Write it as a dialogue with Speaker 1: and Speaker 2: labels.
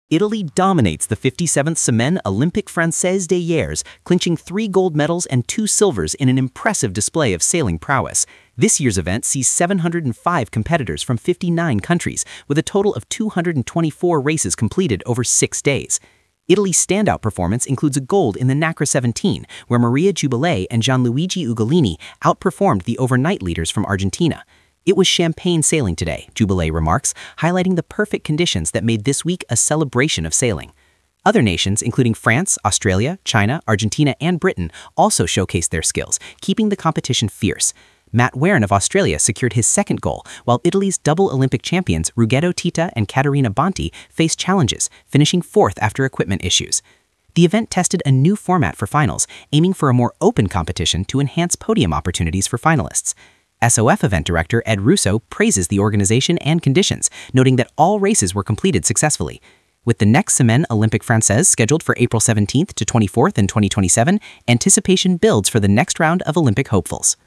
Speaker 1: Italy dominates the 57th Semaine Olympique Française des Years, clinching 3 gold medals and 2 silvers in an impressive display of sailing prowess. This year's event sees 705 competitors from 59 countries, with a total of 224 races completed over 6 days. Italy's standout performance includes a gold in the Nacra 17, where Maria Giubilei and Gianluigi Ugolini outperformed the overnight leaders from Argentina. "It was champagne sailing today," Giubilei remarks, highlighting the perfect conditions that made this week a celebration of sailing. Other nations, including France, Australia, China, Argentina, and Britain, also showcased their skills, keeping the competition fierce. Matt Warren of Australia secured his second goal, while Italy's double Olympic champions Ruggedo Tita and Caterina Bonti faced challenges, finishing 4th after equipment issues. The event tested a new format for finals, aiming for a more open competition to enhance podium opportunities for finalists. SOF event director Ed Russo praises the organization and conditions, noting that all races were completed successfully. With the next Semaine Olympique Française scheduled for April 17th to 24th in 2027, anticipation builds for the next round of Olympic hopefuls.